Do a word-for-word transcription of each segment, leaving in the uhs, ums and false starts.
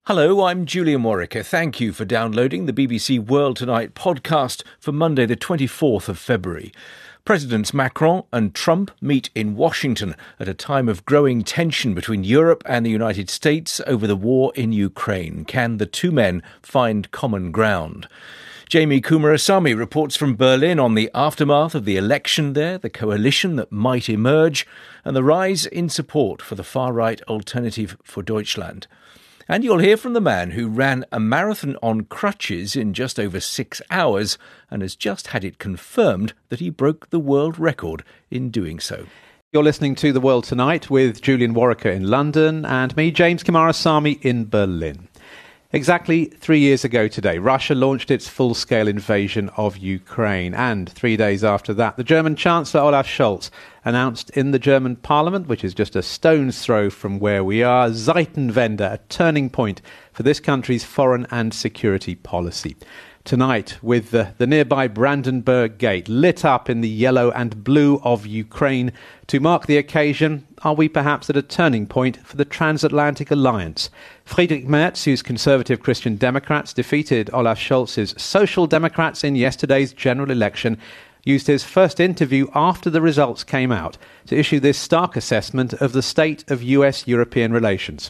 Hello, I'm Julian Warwicker. Thank you for downloading the B B C World Tonight podcast for Monday the twenty-fourth of February. Presidents Macron and Trump meet in Washington at a time of growing tension between Europe and the United States over the war in Ukraine. Can the two men find common ground? Jamie Kumarasamy reports from Berlin on the aftermath of the election there, the coalition that might emerge, and the rise in support for the far-right Alternative for Deutschland. And you'll hear from the man who ran a marathon on crutches in just over six hours and has just had it confirmed that he broke the world record in doing so. You're listening to The World Tonight with Julian Warwicker in London and me, James Kumarasamy, in Berlin. Exactly three years ago today, Russia launched its full-scale invasion of Ukraine. And three days after that, the German Chancellor Olaf Scholz announced in the German Parliament, which is just a stone's throw from where we are, Zeitenwende, a turning point for this country's foreign and security policy. Tonight, with the, the nearby Brandenburg Gate lit up in the yellow and blue of Ukraine, to mark the occasion, are we perhaps at a turning point for the transatlantic alliance? Friedrich Merz, whose Conservative Christian Democrats defeated Olaf Scholz's Social Democrats in yesterday's general election, used his first interview after the results came out to issue this stark assessment of the state of U S-European relations.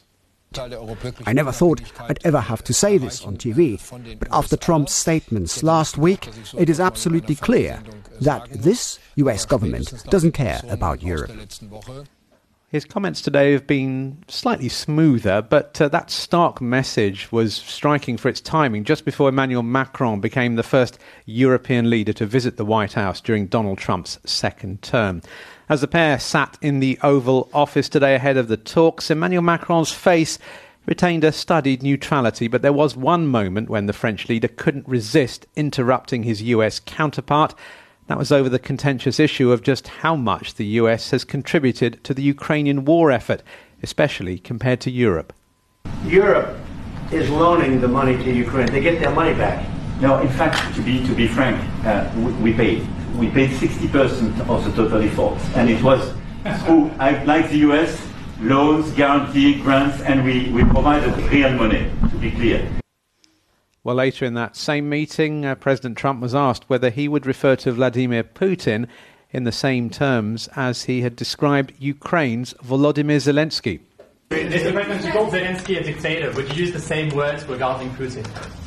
I never thought I'd ever have to say this on T V, but after Trump's statements last week, it is absolutely clear that this U S government doesn't care about Europe. His comments today have been slightly smoother, but uh, that stark message was striking for its timing just before Emmanuel Macron became the first European leader to visit the White House during Donald Trump's second term. As the pair sat in the Oval Office today ahead of the talks, Emmanuel Macron's face retained a studied neutrality, but there was one moment when the French leader couldn't resist interrupting his U S counterpart. That was over the contentious issue of just how much the U S has contributed to the Ukrainian war effort, especially compared to Europe. Europe is loaning the money to Ukraine. They get their money back. No, in fact, to be to be frank, uh, we, we paid. We paid sixty percent of the total effort. And it was through, like the U S, loans, guarantee, grants, and we, we provided real money, to be clear. Well, later in that same meeting, uh, President Trump was asked whether he would refer to Vladimir Putin in the same terms as he had described Ukraine's Volodymyr Zelensky. Mister President, you called Zelensky a dictator. Would you use the same words regarding Putin?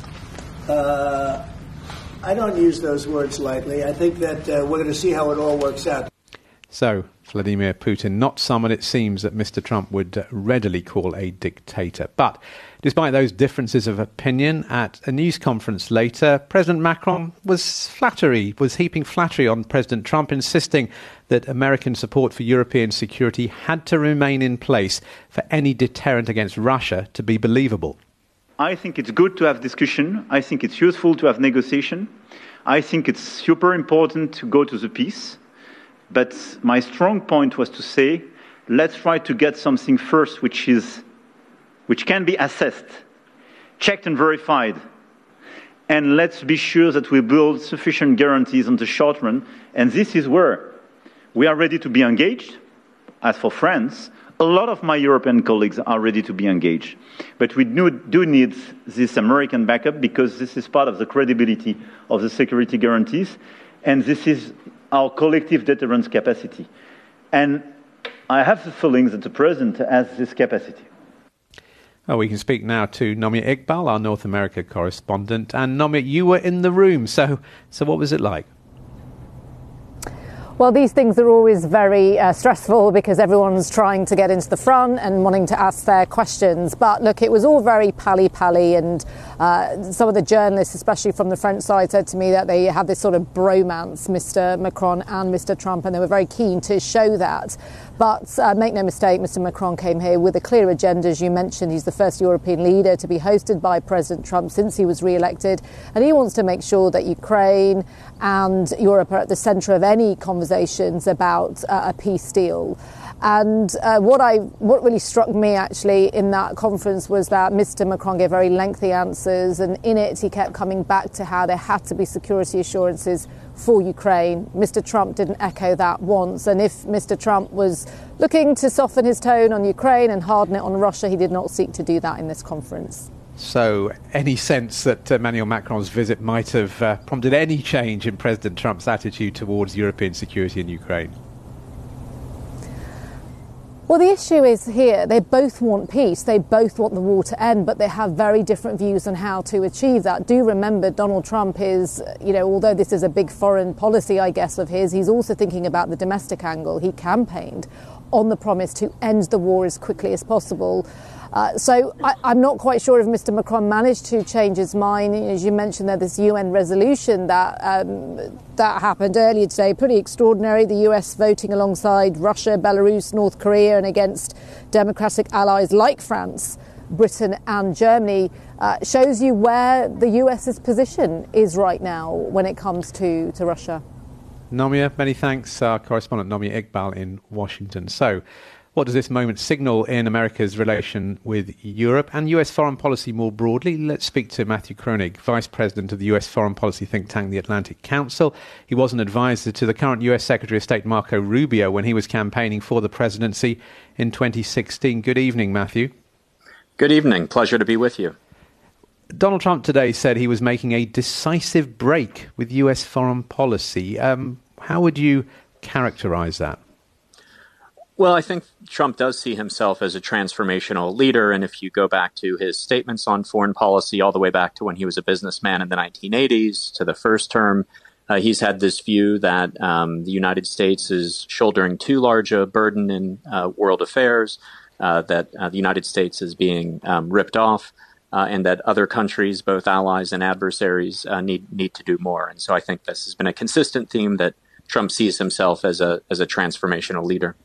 Uh, I don't use those words lightly. I think that uh, we're going to see how it all works out. So, Vladimir Putin, not someone it seems that Mister Trump would uh, readily call a dictator. But despite those differences of opinion, at a news conference later, President Macron was flattery, was heaping flattery on President Trump, insisting that American support for European security had to remain in place for any deterrent against Russia to be believable. I think it's good to have discussion. I think it's useful to have negotiation. I think it's super important to go to the peace. But my strong point was to say, let's try to get something first which is, which can be assessed, checked and verified. And let's be sure that we build sufficient guarantees on the short run. And this is where we are ready to be engaged. As for France, a lot of my European colleagues are ready to be engaged. But we do, do need this American backup because this is part of the credibility of the security guarantees. And this is our collective deterrence capacity. And I have the feeling that the President has this capacity. Oh, we can speak now to Nomia Iqbal, our North America correspondent. And Nomia, you were in the room, so so what was it like? Well, these things are always very uh, stressful because everyone's trying to get into the front and wanting to ask their questions. But look, it was all very pally-pally, and uh, some of the journalists, especially from the French side, said to me that they had this sort of bromance, Mister Macron and Mister Trump, and they were very keen to show that. But uh, make no mistake, Mister Macron came here with a clear agenda. As you mentioned, he's the first European leader to be hosted by President Trump since he was re-elected, and he wants to make sure that Ukraine and Europe are at the centre of any conversations about uh, a peace deal. And uh, what I, what really struck me actually in that conference was that Mister Macron gave very lengthy answers, and in it he kept coming back to how there had to be security assurances for Ukraine. Mister Trump didn't echo that once, and if Mister Trump was looking to soften his tone on Ukraine and harden it on Russia, he did not seek to do that in this conference. So any sense that Emmanuel Macron's visit might have uh, prompted any change in President Trump's attitude towards European security in Ukraine? Well, the issue is here, they both want peace, they both want the war to end, but they have very different views on how to achieve that. Do remember, Donald Trump is, you know, although this is a big foreign policy, I guess, of his, he's also thinking about the domestic angle. He campaigned on the promise to end the war as quickly as possible. Uh, so I, I'm not quite sure if Mister Macron managed to change his mind. As you mentioned, there this U N resolution that um, that happened earlier today, pretty extraordinary. The U S voting alongside Russia, Belarus, North Korea, and against democratic allies like France, Britain and Germany, uh, shows you where the US's position is right now when it comes to, to Russia. Nomia, many thanks. Our correspondent Nomia Iqbal in Washington. So, what does this moment signal in America's relation with Europe and U S foreign policy more broadly? Let's speak to Matthew Kroenig, Vice President of the U S foreign policy think tank, the Atlantic Council. He was an advisor to the current U S Secretary of State, Marco Rubio, when he was campaigning for the presidency in twenty sixteen. Good evening, Matthew. Good evening. Pleasure to be with you. Donald Trump today said he was making a decisive break with U S foreign policy. Um, how would you characterize that? Well, I think Trump does see himself as a transformational leader. And if you go back to his statements on foreign policy all the way back to when he was a businessman in the nineteen eighties to the first term, uh, he's had this view that um, the United States is shouldering too large a burden in uh, world affairs, uh, that uh, the United States is being um, ripped off, uh, and that other countries, both allies and adversaries, uh, need need to do more. And so I think this has been a consistent theme that Trump sees himself as a as a transformational leader.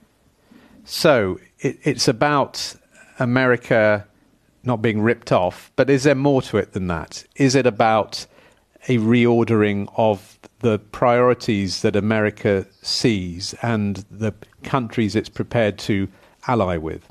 So it, it's about America not being ripped off, but is there more to it than that? Is it about a reordering of the priorities that America sees and the countries it's prepared to ally with?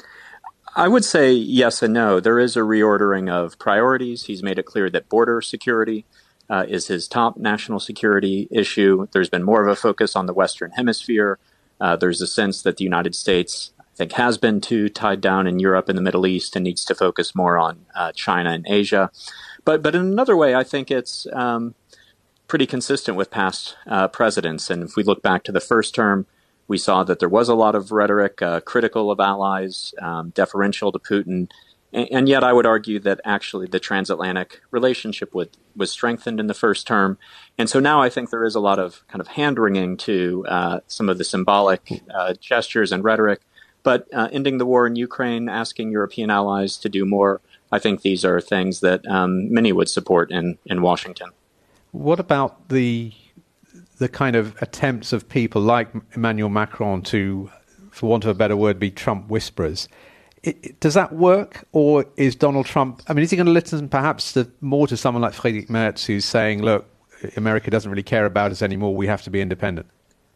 I would say yes and no. There is a reordering of priorities. He's made it clear that border security uh, is his top national security issue. There's been more of a focus on the Western Hemisphere. Uh, there's a sense that the United States, I think, has been too tied down in Europe and the Middle East and needs to focus more on uh, China and Asia. But but in another way, I think it's um, pretty consistent with past uh, presidents. And if we look back to the first term, we saw that there was a lot of rhetoric uh, critical of allies, um, deferential to Putin. And, and yet I would argue that actually the transatlantic relationship with, was strengthened in the first term. And so now I think there is a lot of kind of hand-wringing to uh, some of the symbolic uh, gestures and rhetoric. But uh, ending the war in Ukraine, asking European allies to do more, I think these are things that um, many would support in, in Washington. What about the the kind of attempts of people like Emmanuel Macron to, for want of a better word, be Trump whisperers? It, it, does that work, or is Donald Trump, I mean, is he going to listen perhaps to, more to someone like Friedrich Merz, who's saying, look, America doesn't really care about us anymore, we have to be independent?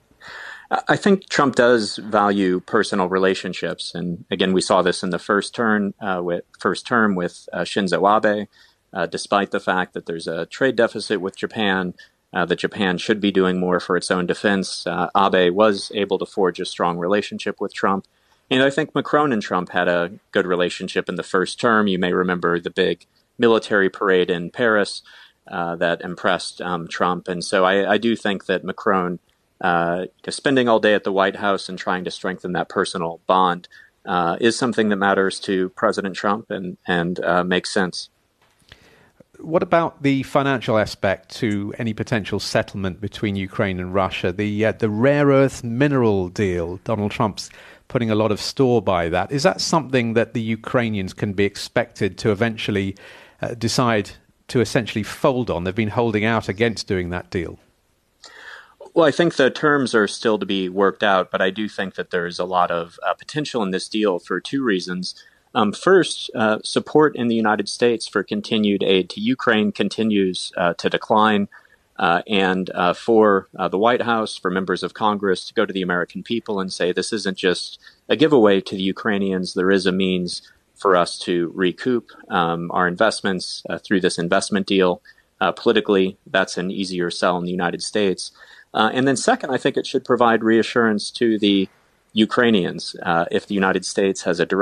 I think Trump does value personal relationships. And again, we saw this in the first term, uh, with, first term with uh, Shinzo Abe, uh, despite the fact that there's a trade deficit with Japan, uh, that Japan should be doing more for its own defense. Uh, Abe was able to forge a strong relationship with Trump. And I think Macron and Trump had a good relationship in the first term. You may remember the big military parade in Paris uh, that impressed um, Trump. And so I, I do think that Macron, uh, spending all day at the White House and trying to strengthen that personal bond uh, is something that matters to President Trump and, and uh, makes sense. What about the financial aspect to any potential settlement between Ukraine and Russia? The uh, the rare earth mineral deal, Donald Trump's putting a lot of store by that. Is that something that the Ukrainians can be expected to eventually uh, decide to essentially fold on? They've been holding out against doing that deal. Well, I think the terms are still to be worked out, but I do think that there's a lot of uh, potential in this deal for two reasons. Um, first, uh, support in the United States for continued aid to Ukraine continues uh, to decline. Uh, and uh, for uh, the White House, for members of Congress to go to the American people and say, this isn't just a giveaway to the Ukrainians. There is a means for us to recoup um, our investments uh, through this investment deal. Uh, politically, that's an easier sell in the United States. Uh, and then second, I think it should provide reassurance to the Ukrainians. Uh, if the United States has a direct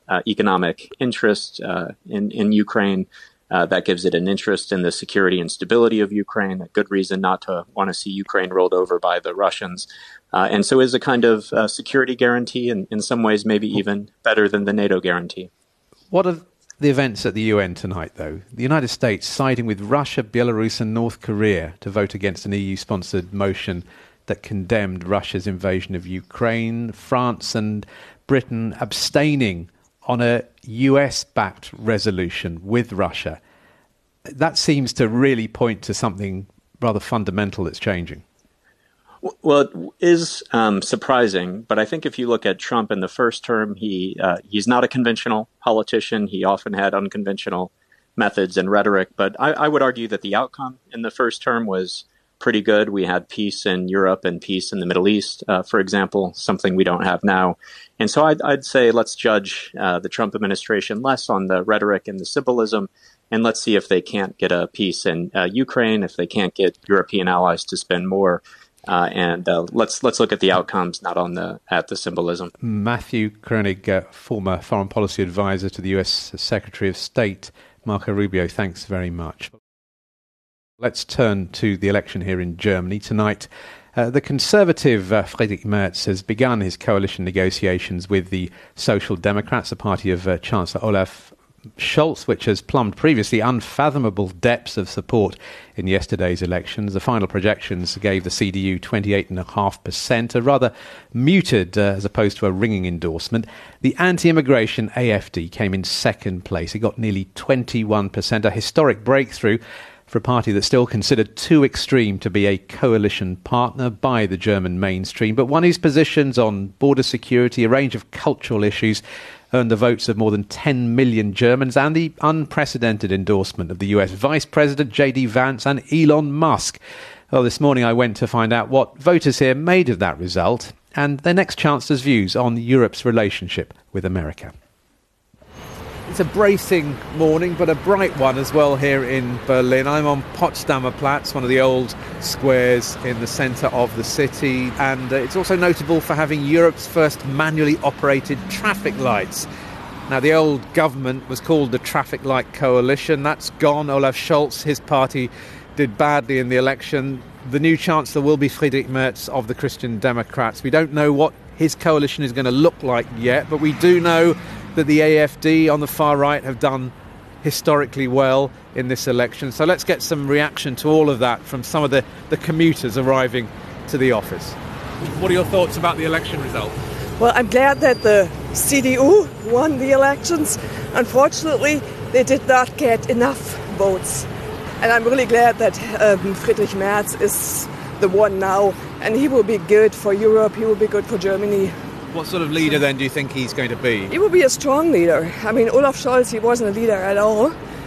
uh, economic interest uh, in, in Ukraine. Uh, that gives it an interest in the security and stability of Ukraine, a good reason not to want to see Ukraine rolled over by the Russians. Uh, and so is a kind of uh, security guarantee, and in some ways maybe even better than the NATO guarantee. What are the events at the U N tonight, though? The United States siding with Russia, Belarus and North Korea to vote against an E U-sponsored motion that condemned Russia's invasion of Ukraine. France and Britain abstaining on a U S-backed resolution with Russia. That seems to really point to something rather fundamental that's changing. Well, it is um, surprising, but I think if you look at Trump in the first term, he uh, he's not a conventional politician. He often had unconventional methods and rhetoric, but I, I would argue that the outcome in the first term was pretty good. We had peace in Europe and peace in the Middle East, uh, for example, something we don't have now. And so I'd, I'd say let's judge uh, the Trump administration less on the rhetoric and the symbolism, and let's see if they can't get a peace in uh, Ukraine, if they can't get European allies to spend more. Uh, and uh, let's let's look at the outcomes, not on the at the symbolism. Matthew Koenig, uh, former foreign policy advisor to the U S Secretary of State, Marco Rubio, thanks very much. Let's turn to the election here in Germany tonight. Uh, the Conservative uh, Friedrich Merz has begun his coalition negotiations with the Social Democrats, the party of uh, Chancellor Olaf Scholz, which has plumbed previously unfathomable depths of support in yesterday's elections. The final projections gave the C D U twenty-eight point five percent, a rather muted uh, as opposed to a ringing endorsement. The anti-immigration A F D came in second place. It got nearly twenty-one percent, a historic breakthrough for a party that's still considered too extreme to be a coalition partner by the German mainstream, but one whose positions on border security, a range of cultural issues, earned the votes of more than ten million Germans and the unprecedented endorsement of the U S Vice President J D Vance and Elon Musk. Well, this morning I went to find out what voters here made of that result and their next Chancellor's views on Europe's relationship with America. It's a bracing morning, but a bright one as well here in Berlin. I'm on Potsdamer Platz, one of the old squares in the centre of the city, and uh, it's also notable for having Europe's first manually operated traffic lights. Now, the old government was called the Traffic Light Coalition. That's gone. Olaf Scholz, his party, did badly in the election. The new Chancellor will be Friedrich Merz of the Christian Democrats. We don't know what his coalition is going to look like yet, but we do know that the A F D on the far right have done historically well in this election. So let's get some reaction to all of that from some of the, the commuters arriving to the office. What are your thoughts about the election result? Well, I'm glad that the C D U won the elections. Unfortunately, they did not get enough votes. And I'm really glad that um, Friedrich Merz is the one now. And he will be good for Europe, he will be good for Germany. What sort of leader then do you think he's going to be? He will be a strong leader. I mean, Olaf Scholz, he wasn't a leader at all.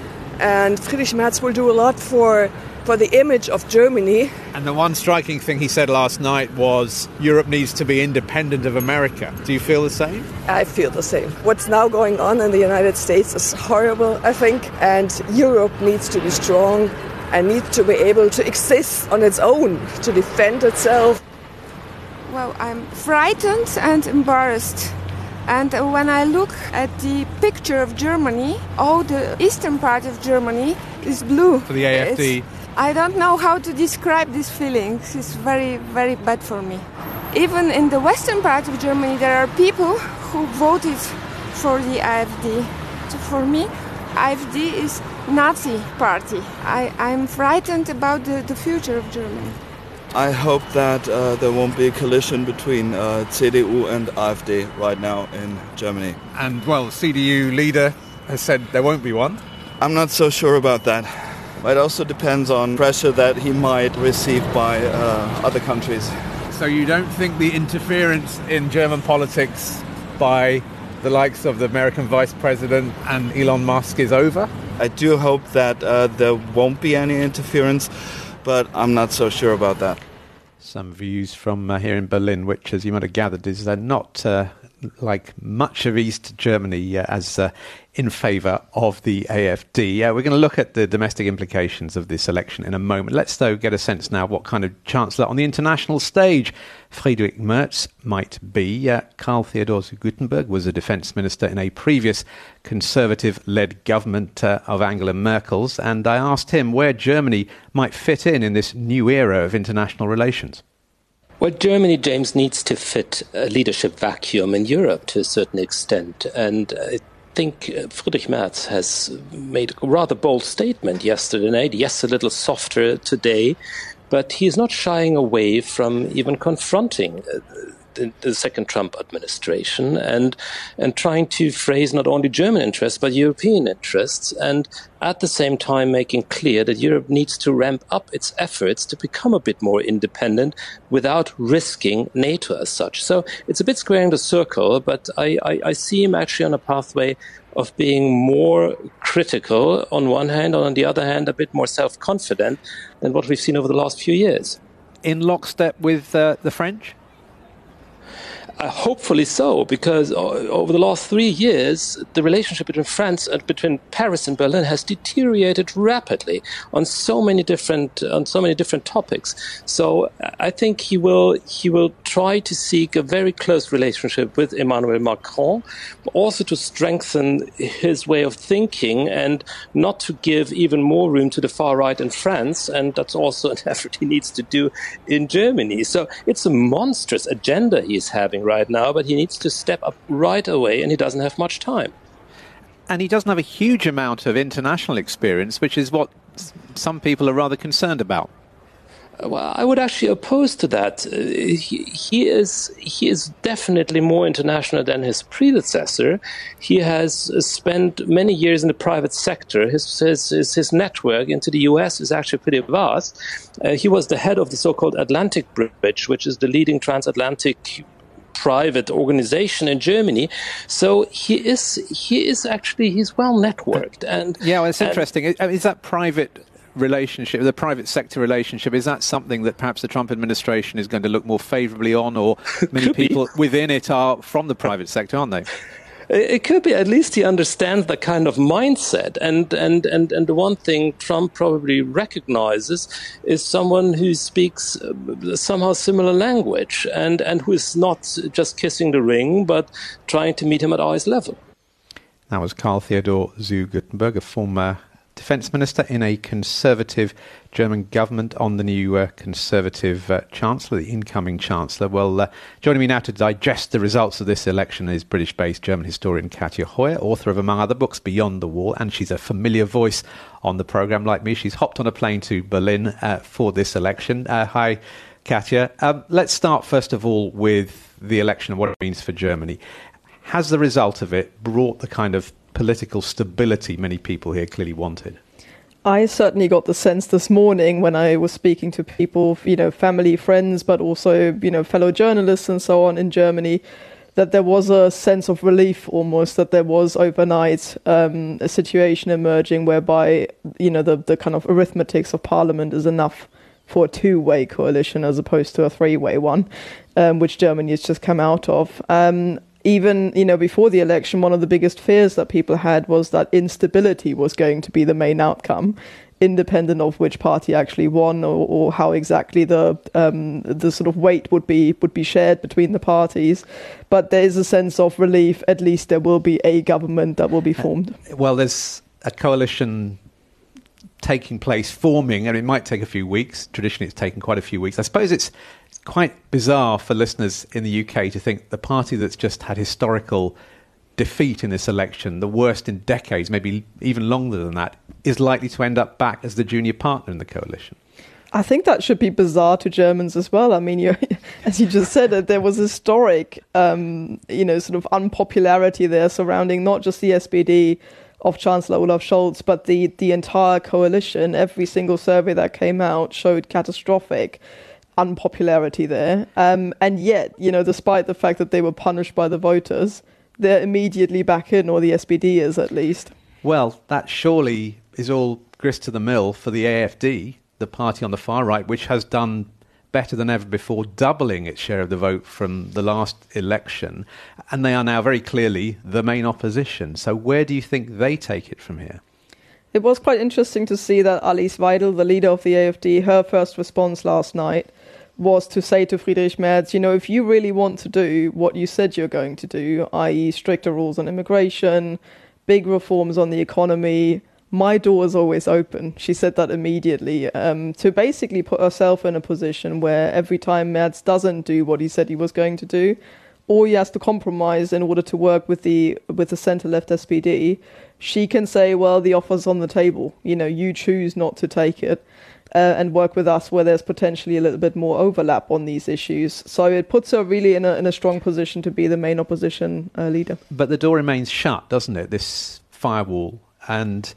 And Friedrich Merz will do a lot for, for the image of Germany. And the one striking thing he said last night was Europe needs to be independent of America. Do you feel the same? I feel the same. What's now going on in the United States is horrible, I think. And Europe needs to be strong and needs to be able to exist on its own, to defend itself. Well, I'm frightened and embarrassed. And when I look at the picture of Germany, all the eastern part of Germany is blue. For the A F D? It's, I don't know how to describe these feelings. It's very, very bad for me. Even in the western part of Germany, there are people who voted for the A F D. So for me, A F D is Nazi party. I, I'm frightened about the, the future of Germany. I hope that uh, there won't be a collision between uh, C D U and A F D right now in Germany. And, well, the C D U leader has said there won't be one. I'm not so sure about that. It also depends on pressure that he might receive by uh, other countries. So you don't think the interference in German politics by the likes of the American Vice President and Elon Musk is over? I do hope that uh, there won't be any interference, but I'm not so sure about that. Some views from uh, here in Berlin, which, as you might have gathered, is uh, not uh, like much of East Germany, uh, as uh, in favour of the A F D. Uh, we're going to look at the domestic implications of this election in a moment. Let's, though, get a sense now what kind of chancellor on the international stage Friedrich Merz might be. Uh, Karl Theodor zu Guttenberg was a defence minister in a previous Conservative-led government uh, of Angela Merkel's, and I asked him where Germany might fit in in this new era of international relations. Well, Germany, James, needs to fit a leadership vacuum in Europe to a certain extent. And I think Friedrich Merz has made a rather bold statement yesterday, yes, a little softer today, but he's not shying away from even confronting the, the second Trump administration and and trying to phrase not only German interests but European interests, and at the same time making clear that Europe needs to ramp up its efforts to become a bit more independent without risking NATO as such. So it's a bit squaring the circle, but I, I, I see him actually on a pathway of being more critical on one hand, and on the other hand, a bit more self-confident than what we've seen over the last few years. In lockstep with uh, the French? Uh, hopefully so, because o- over the last three years, the relationship between France and between Paris and Berlin has deteriorated rapidly on so many different on so many different topics. So I think he will he will try to seek a very close relationship with Emmanuel Macron, but also to strengthen his way of thinking and not to give even more room to the far right in France. And that's also an effort he needs to do in Germany. So it's a monstrous agenda he's having right now, but he needs to step up right away, and he doesn't have much time. And he doesn't have a huge amount of international experience, which is what some people are rather concerned about. Well, I would actually oppose to that. Uh, he, he is he is definitely more international than his predecessor. He has spent many years in the private sector. His his his, his network into the U S is actually pretty vast. Uh, he was the head of the so-called Atlantic Bridge, which is the leading transatlantic private organization in Germany. So he is he is actually he's well networked. And yeah, well, it's and, interesting. Is, is that private relationship, the private sector relationship, is that something that perhaps the Trump administration is going to look more favourably on, or many people be. within it are from the private sector, aren't they? It could be. At least he understands the kind of mindset. And, and, and, and the one thing Trump probably recognizes is someone who speaks somehow similar language and, and who is not just kissing the ring, but trying to meet him at eyes level. That was Karl Theodor zu Guttenberg, a former defence minister in a Conservative German government, on the new uh, Conservative uh, Chancellor, the incoming Chancellor. Well, uh, joining me now to digest the results of this election is British-based German historian Katja Hoyer, author of, among other books, Beyond the Wall, and she's a familiar voice on the programme like me. She's hopped on a plane to Berlin uh, for this election. Uh, hi, Katja. Um, let's start, first of all, with the election and what it means for Germany. Has the result of it brought the kind of political stability many people here clearly wanted? I certainly got the sense this morning when I was speaking to people, you know, family, friends, but also, you know, fellow journalists and so on in Germany, that there was a sense of relief almost, that there was overnight um, a situation emerging whereby, you know, the, the kind of arithmetics of parliament is enough for a two-way coalition as opposed to a three-way one, um, which Germany has just come out of. Um, Even, you know, before the election, one of the biggest fears that people had was that instability was going to be the main outcome, independent of which party actually won, or, or how exactly the um, the sort of weight would be would be shared between the parties. But there is a sense of relief. At least there will be a government that will be formed. Well, there's a coalition taking place, forming, and it might take a few weeks. Traditionally, it's taken quite a few weeks. I suppose it's quite bizarre for listeners in the U K to think the party that's just had historical defeat in this election, the worst in decades, maybe even longer than that, is likely to end up back as the junior partner in the coalition. I think that should be bizarre to Germans as well. I mean, you, as you just said, there was historic, um, you know, sort of unpopularity there surrounding not just the S P D of Chancellor Olaf Scholz, but the, the entire coalition. Every single survey that came out showed catastrophic unpopularity there. Um, and yet, you know, despite the fact that they were punished by the voters, they're immediately back in, or the S P D is at least. Well, that surely is all grist to the mill for the A F D, the party on the far right, which has done better than ever before, doubling its share of the vote from the last election, and they are now very clearly the main opposition. So where do you think they take it from here? It was quite interesting to see that Alice Weidel, the leader of the AfD, her first response last night was to say to Friedrich Merz, you know, if you really want to do what you said you're going to do, that is stricter rules on immigration, big reforms on the economy, my door is always open. She said that immediately, um, to basically put herself in a position where every time Merz doesn't do what he said he was going to do, or he has to compromise in order to work with the with the centre-left S P D, she can say, well, the offer's on the table. You know, you choose not to take it. Uh, and work with us where there's potentially a little bit more overlap on these issues. So it puts her really in a, in a strong position to be the main opposition uh, leader. But the door remains shut, doesn't it, this firewall? And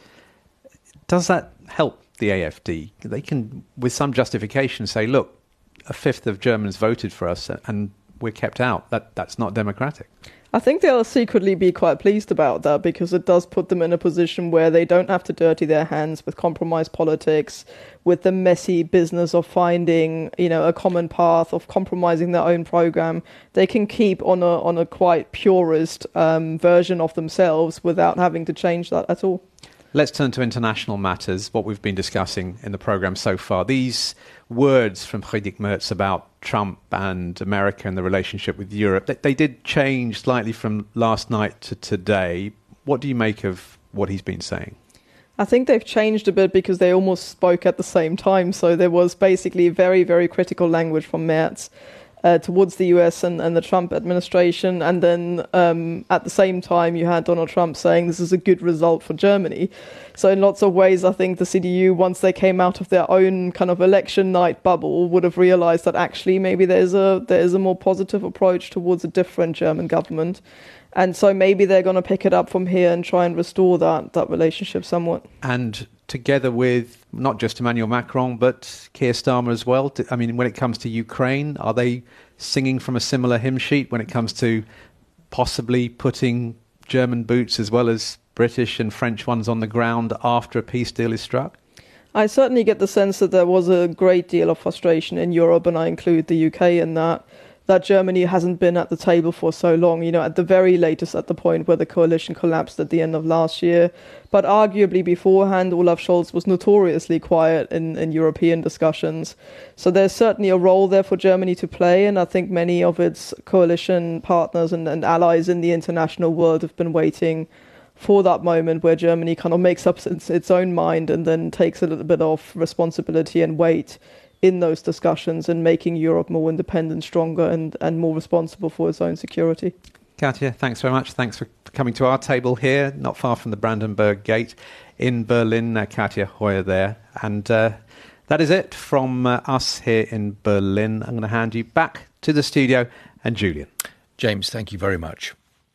does that help the AfD? They can, with some justification, say, look, a fifth of Germans voted for us and we're kept out. That That's not democratic. I think they'll secretly be quite pleased about that, because it does put them in a position where they don't have to dirty their hands with compromise politics, with the messy business of finding, you know, a common path, of compromising their own program. They can keep on a on a quite purist um, version of themselves without having to change that at all. Let's turn to international matters, what we've been discussing in the programme so far. These words from Friedrich Merz about Trump and America and the relationship with Europe, they, they did change slightly from last night to today. What do you make of what he's been saying? I think they've changed a bit because they almost spoke at the same time. So there was basically very, very critical language from Merz Uh, towards the U S and, and the Trump administration. And then um, at the same time, you had Donald Trump saying this is a good result for Germany. So in lots of ways, I think the C D U, once they came out of their own kind of election night bubble, would have realized that actually maybe there's a there is a more positive approach towards a different German government. And so maybe they're going to pick it up from here and try and restore that, that relationship somewhat. And together with not just Emmanuel Macron, but Keir Starmer as well. I mean, when it comes to Ukraine, are they singing from a similar hymn sheet when it comes to possibly putting German boots as well as British and French ones on the ground after a peace deal is struck? I certainly get the sense that there was a great deal of frustration in Europe, and I include the U K in that, that Germany hasn't been at the table for so long, you know, at the very latest at the point where the coalition collapsed at the end of last year. But arguably beforehand, Olaf Scholz was notoriously quiet in, in European discussions. So there's certainly a role there for Germany to play, and I think many of its coalition partners and, and allies in the international world have been waiting for that moment where Germany kind of makes up its, its own mind and then takes a little bit of responsibility and weight in those discussions and making Europe more independent, stronger and, and more responsible for its own security. Katja, thanks very much. Thanks for coming to our table here, not far from the Brandenburg Gate in Berlin. Uh, Katja Hoyer there. And uh, that is it from uh, us here in Berlin. I'm going to hand you back to the studio and Julian. James, thank you very much.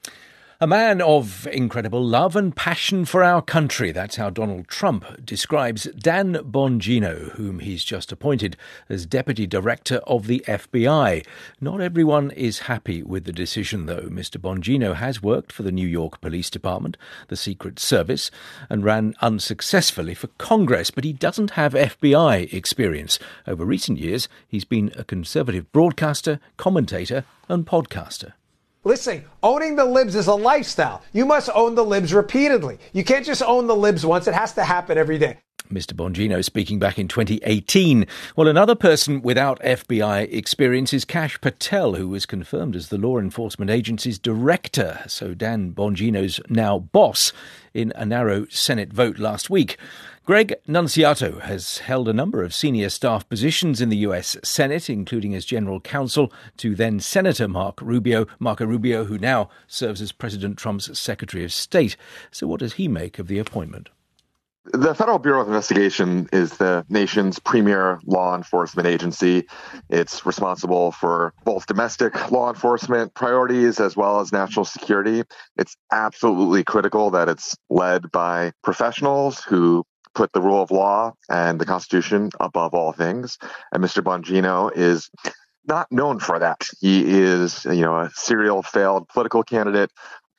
A man of incredible love and passion for our country. That's how Donald Trump describes Dan Bongino, whom he's just appointed as Deputy Director of the F B I. Not everyone is happy with the decision, though. Mister Bongino has worked for the New York Police Department, the Secret Service, and ran unsuccessfully for Congress, but he doesn't have F B I experience. Over recent years, he's been a conservative broadcaster, commentator, and podcaster. Listen, owning the libs is a lifestyle. You must own the libs repeatedly. You can't just own the libs once. It has to happen every day. Mister Bongino speaking back in twenty eighteen. Well, another person without F B I experience is Kash Patel, who was confirmed as the law enforcement agency's director. So Dan Bongino's now boss in a narrow Senate vote last week. Greg Nunciato has held a number of senior staff positions in the U S Senate, including as general counsel to then Senator Mark Rubio, Marco Rubio, who now serves as President Trump's Secretary of State. So what does he make of the appointment? The Federal Bureau of Investigation is the nation's premier law enforcement agency. It's responsible for both domestic law enforcement priorities as well as national security. It's absolutely critical that it's led by professionals who put the rule of law and the Constitution above all things. And Mister Bongino is not known for that. He is, you know, a serial failed political candidate,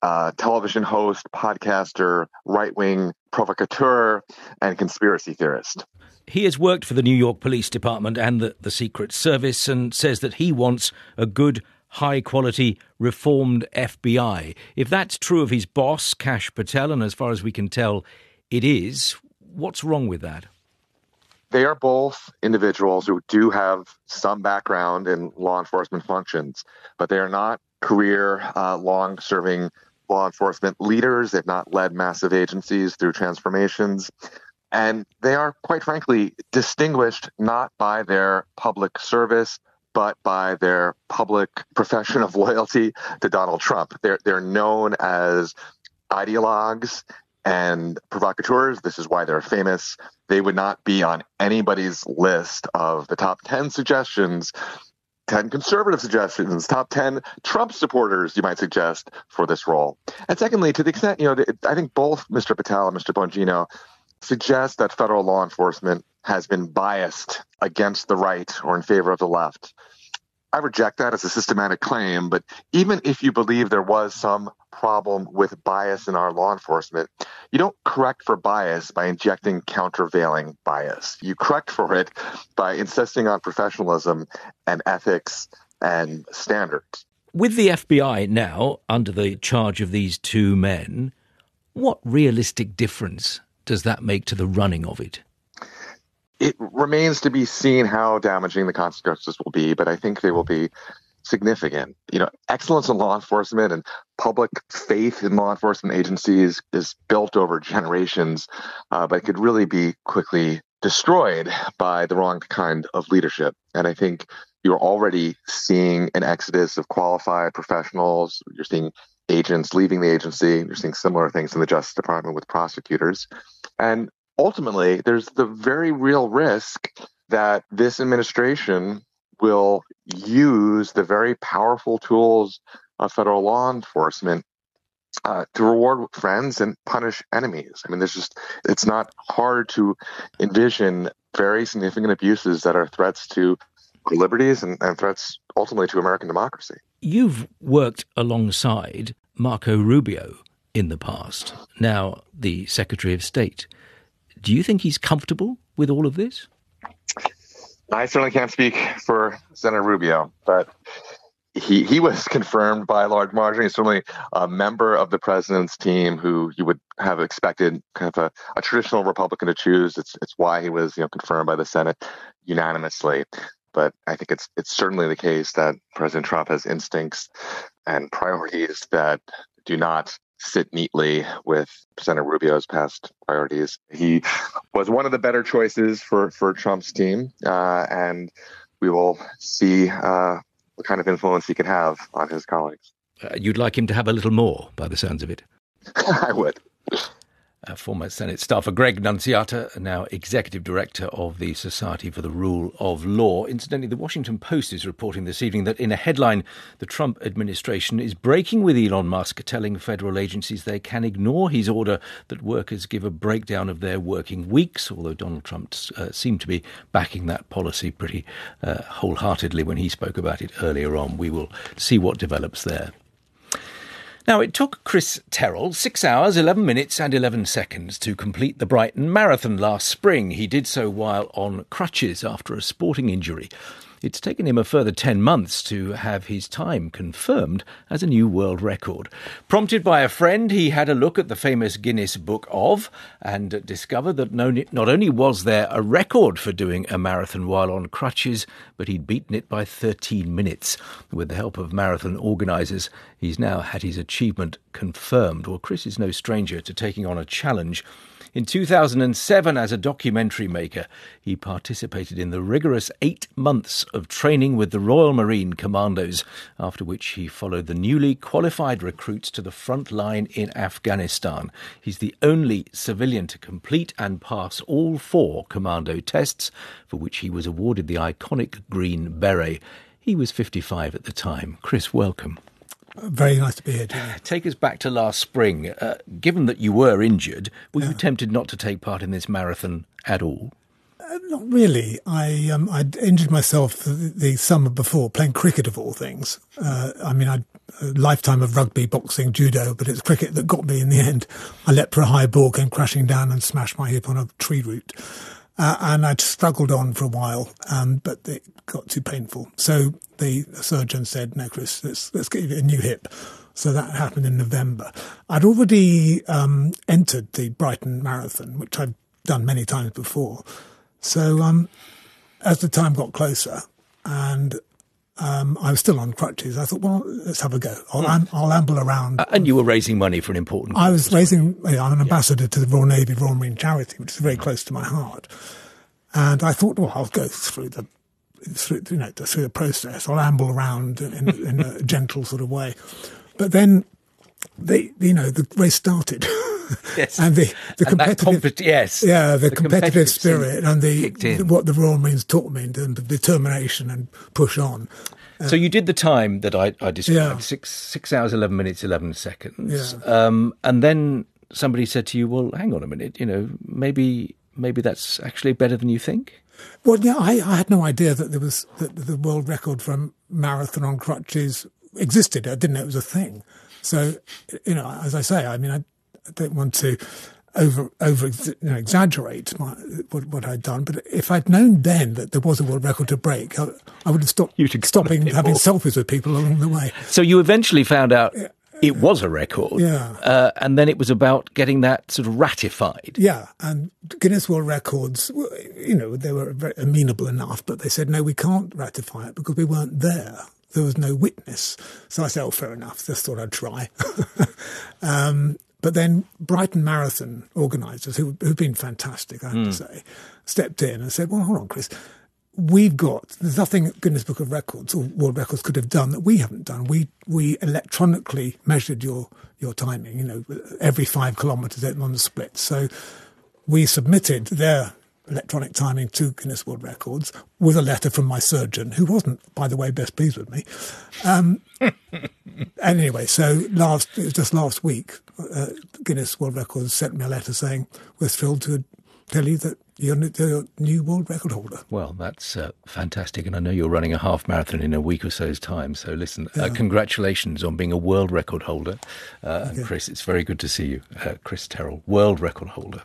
uh, television host, podcaster, right-wing provocateur, and conspiracy theorist. He has worked for the New York Police Department and the, the Secret Service and says that he wants a good, high-quality, reformed F B I. If that's true of his boss, Kash Patel, and as far as we can tell, it is, what's wrong with that? They are both individuals who do have some background in law enforcement functions, but they are not career, uh, long-serving law enforcement leaders. They've not led massive agencies through transformations. And they are, quite frankly, distinguished not by their public service, but by their public profession of loyalty to Donald Trump. They're, they're known as ideologues and provocateurs. This is why they're famous. They would not be on anybody's list of the top ten suggestions, ten conservative suggestions, top ten Trump supporters, you might suggest, for this role. And secondly, to the extent, you know, I think both Mister Patel and Mister Bongino suggest that federal law enforcement has been biased against the right or in favor of the left. I reject that as a systematic claim, but even if you believe there was some problem with bias in our law enforcement, you don't correct for bias by injecting countervailing bias. You correct for it by insisting on professionalism and ethics and standards. With the F B I now under the charge of these two men, what realistic difference does that make to the running of it? It remains to be seen how damaging the consequences will be, but I think they will be significant. You know, excellence in law enforcement and public faith in law enforcement agencies is built over generations, uh, but it could really be quickly destroyed by the wrong kind of leadership. And I think you're already seeing an exodus of qualified professionals. You're seeing agents leaving the agency. You're seeing similar things in the Justice Department with prosecutors. And ultimately, there's the very real risk that this administration will use the very powerful tools of federal law enforcement uh, to reward friends and punish enemies. I mean, there's just, it's not hard to envision very significant abuses that are threats to our liberties and, and threats ultimately to American democracy. You've worked alongside Marco Rubio in the past, now the Secretary of State. Do you think he's comfortable with all of this? I certainly can't speak for Senator Rubio, but he he was confirmed by a large margin. He's certainly a member of the president's team who you would have expected kind of a, a traditional Republican to choose. It's it's why he was, you know, confirmed by the Senate unanimously. But I think it's it's certainly the case that President Trump has instincts and priorities that do not sit neatly with Senator Rubio's past priorities. He was one of the better choices for, for Trump's team, uh, and we will see uh, what kind of influence he can have on his colleagues. Uh, you'd like him to have a little more, by the sounds of it. I would. Uh, former Senate staffer Greg Nunziata, now Executive Director of the Society for the Rule of Law. Incidentally, the Washington Post is reporting this evening that in a headline, the Trump administration is breaking with Elon Musk, telling federal agencies they can ignore his order that workers give a breakdown of their working weeks, although Donald Trump uh, seemed to be backing that policy pretty uh, wholeheartedly when he spoke about it earlier on. We will see what develops there. Now, it took Chris Terrell six hours, eleven minutes and eleven seconds to complete the Brighton Marathon last spring. He did so while on crutches after a sporting injury. It's taken him a further ten months to have his time confirmed as a new world record. Prompted by a friend, he had a look at the famous Guinness Book of and discovered that no, not only was there a record for doing a marathon while on crutches, but he'd beaten it by thirteen minutes. With the help of marathon organisers, he's now had his achievement confirmed. Well, Chris is no stranger to taking on a challenge. In two thousand seven, as a documentary maker, he participated in the rigorous eight months of training with the Royal Marine Commandos, after which he followed the newly qualified recruits to the front line in Afghanistan. He's the only civilian to complete and pass all four commando tests, for which he was awarded the iconic Green Beret. He was fifty-five at the time. Chris, welcome. Very nice to be here, Jimmy. Take us back to last spring. Uh, given that you were injured, were yeah. you tempted not to take part in this marathon at all? Uh, not really. I um, I'd injured myself the, the summer before playing cricket, of all things. Uh, I mean, I'd a lifetime of rugby, boxing, judo, but it's cricket that got me in the end. I leapt for a high ball, came crashing down and smashed my hip on a tree root. Uh, and I'd struggled on for a while, um, but it got too painful. So the surgeon said, no, Chris, let's, let's get you a new hip. So that happened in November. I'd already um, entered the Brighton Marathon, which I'd done many times before. So um, as the time got closer and um, I was still on crutches, I thought, well, let's have a go. I'll, am- I'll amble around. Uh, and you were raising money for an important I was raising, you know, I'm an ambassador yeah. to the Royal Navy Royal Marine Charity, which is very close to my heart. And I thought, well, I'll go through the through, you know, through the process. I'll amble around in, in a gentle sort of way. But then, the you know, the race started. Yes. and the, the and competitive, compet- yes. yeah, the, the competitive, competitive spirit and the, the what the Royal Marines taught me in terms of determination and push on. Uh, so you did the time that I, I described, yeah. six six hours, eleven minutes, eleven seconds. Yeah. Um, and then somebody said to you, well, hang on a minute, you know, maybe maybe that's actually better than you think? Well, yeah, I, I had no idea that there was that the world record for a marathon on crutches existed. I didn't know it was a thing. So, you know, as I say, I mean, I, I don't want to over over you know, exaggerate my, what, what I'd done, but if I'd known then that there was a world record to break, I, I would have stopped stopping having selfies with people along the way. So you eventually found out it was a record, yeah, uh, and then it was about getting that sort of ratified. Yeah, and Guinness World Records, you know, they were very amenable enough, but they said, no, we can't ratify it because we weren't there. There was no witness. So I said, oh, fair enough. Just thought I'd try. um, but then Brighton Marathon organisers, who, who've been fantastic, I have mm. to say, stepped in and said, well, hold on, Chris. We've got, there's nothing Guinness Book of Records or World Records could have done that we haven't done. We we electronically measured your, your timing, you know, every five kilometres on the split. So we submitted their electronic timing to Guinness World Records with a letter from my surgeon, who wasn't, by the way, best pleased with me. Um, anyway, so last it was just last week, uh, Guinness World Records sent me a letter saying, we're thrilled to tell you that you're the new world record holder. Well, that's uh, fantastic. And I know you're running a half marathon in a week or so's time. So listen, yeah. uh, congratulations on being a world record holder. Uh, and Chris, it's very good to see you. Uh, Chris Terrell, world record holder.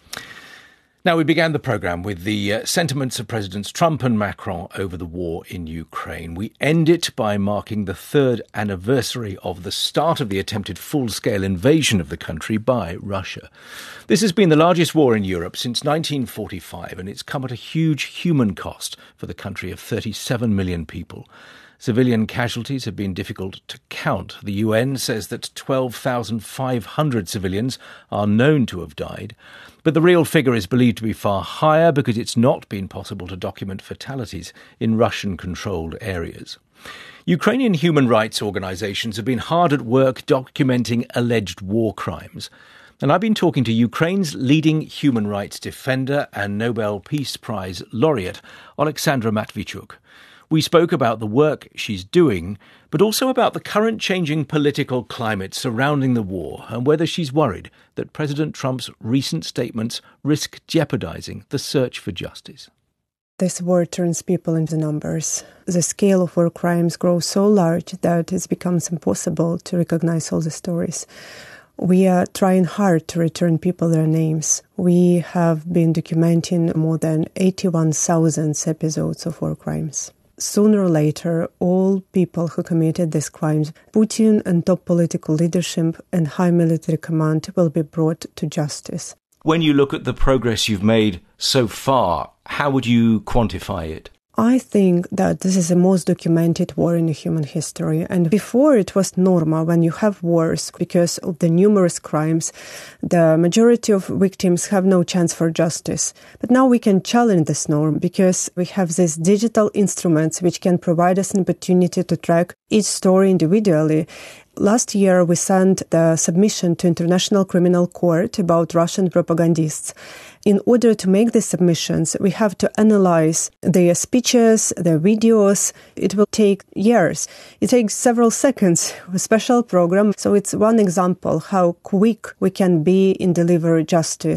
Now, we began the programme with the uh, sentiments of Presidents Trump and Macron over the war in Ukraine. We end it by marking the third anniversary of the start of the attempted full-scale invasion of the country by Russia. This has been the largest war in Europe since nineteen forty-five, and it's come at a huge human cost for the country of thirty-seven million people. Civilian casualties have been difficult to count. The U N says that twelve thousand five hundred civilians are known to have died. But the real figure is believed to be far higher because it's not been possible to document fatalities in Russian-controlled areas. Ukrainian human rights organisations have been hard at work documenting alleged war crimes. And I've been talking to Ukraine's leading human rights defender and Nobel Peace Prize laureate, Oleksandra Matviichuk. We spoke about the work she's doing, but also about the current changing political climate surrounding the war and whether she's worried that President Trump's recent statements risk jeopardizing the search for justice. This war turns people into numbers. The scale of war crimes grows so large that it becomes impossible to recognize all the stories. We are trying hard to return people their names. We have been documenting more than eighty-one thousand episodes of war crimes. Sooner or later, all people who committed these crimes, Putin and top political leadership and high military command will be brought to justice. When you look at the progress you've made so far, how would you quantify it? I think that this is the most documented war in human history. And before it was normal when you have wars, because of the numerous crimes, the majority of victims have no chance for justice. But now we can challenge this norm because we have these digital instruments which can provide us an opportunity to track each story individually. Last year, we sent the submission to International Criminal Court about Russian propagandists. In order to make these submissions, we have to analyze their speeches, their videos. It will take years. It takes several seconds, a special program. So it's one example how quick we can be in delivering justice.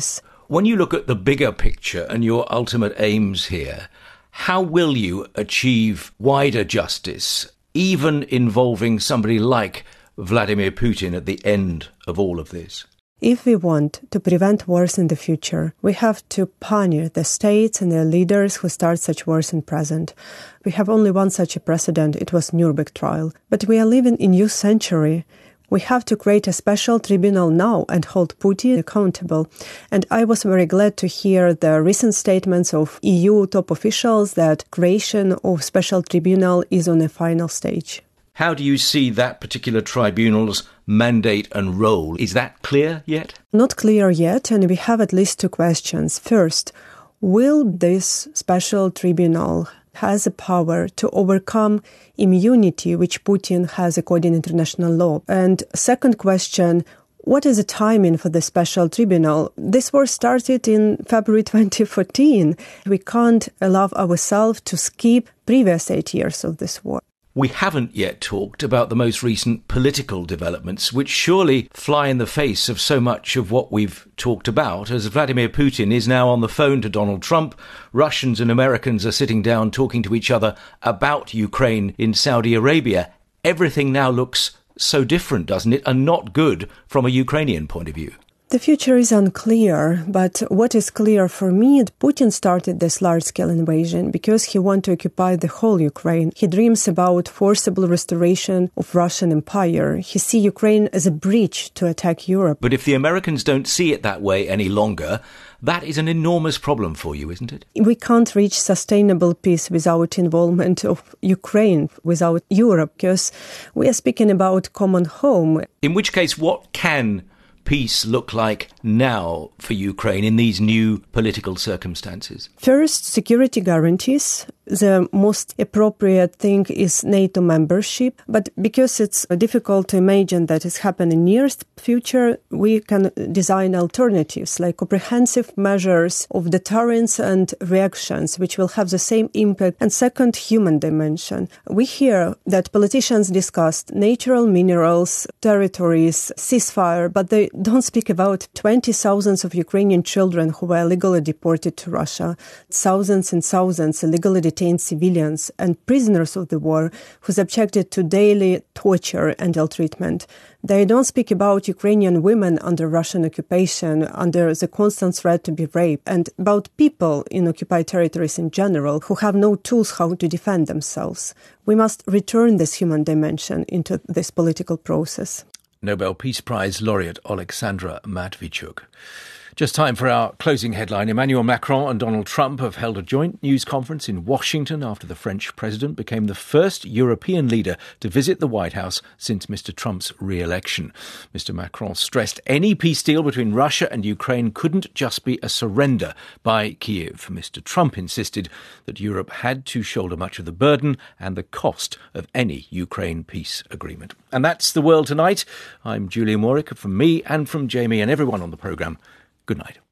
When you look at the bigger picture and your ultimate aims here, how will you achieve wider justice, even involving somebody like Vladimir Putin at the end of all of this? If we want to prevent wars in the future, we have to punish the states and their leaders who start such wars in present. We have only one such a precedent, it was Nuremberg trial. But we are living in a new century. We have to create a special tribunal now and hold Putin accountable. And I was very glad to hear the recent statements of E U top officials that creation of special tribunal is on a final stage. How do you see that particular tribunal's mandate and role? Is that clear yet? Not clear yet, and we have at least two questions. First, will this special tribunal has the power to overcome immunity which Putin has according to international law? And second question, what is the timing for the special tribunal? This war started in February twenty fourteen. We can't allow ourselves to skip previous eight years of this war. We haven't yet talked about the most recent political developments, which surely fly in the face of so much of what we've talked about, as Vladimir Putin is now on the phone to Donald Trump. Russians and Americans are sitting down talking to each other about Ukraine in Saudi Arabia. Everything now looks so different, doesn't it, and not good from a Ukrainian point of view. The future is unclear, but what is clear for me, Putin started this large-scale invasion because he wants to occupy the whole Ukraine. He dreams about forcible restoration of Russian Empire. He sees Ukraine as a breach to attack Europe. But if the Americans don't see it that way any longer, that is an enormous problem for you, isn't it? We can't reach sustainable peace without involvement of Ukraine, without Europe, because we are speaking about common home. In which case, what can peace look like now for Ukraine in these new political circumstances? First, security guarantees. The most appropriate thing is NATO membership, but because it's difficult to imagine that it's happening in the nearest future, we can design alternatives like comprehensive measures of deterrence and reactions, which will have the same impact. And second, human dimension. We hear that politicians discussed natural minerals, territories, ceasefire, but they don't speak about twenty thousands of Ukrainian children who were illegally deported to Russia, thousands and thousands illegally detained civilians and prisoners of the war who subjected to daily torture and ill treatment. They don't speak about Ukrainian women under Russian occupation, under the constant threat to be raped, and about people in occupied territories in general who have no tools how to defend themselves. We must return this human dimension into this political process. Nobel Peace Prize laureate Alexandra Matvichuk. Just time for our closing headline. Emmanuel Macron and Donald Trump have held a joint news conference in Washington after the French president became the first European leader to visit the White House since Mister Trump's re-election. Mister Macron stressed any peace deal between Russia and Ukraine couldn't just be a surrender by Kyiv. Mister Trump insisted that Europe had to shoulder much of the burden and the cost of any Ukraine peace agreement. And that's The World Tonight. I'm Julian Warwick. From me and from Jamie and everyone on the programme, good night.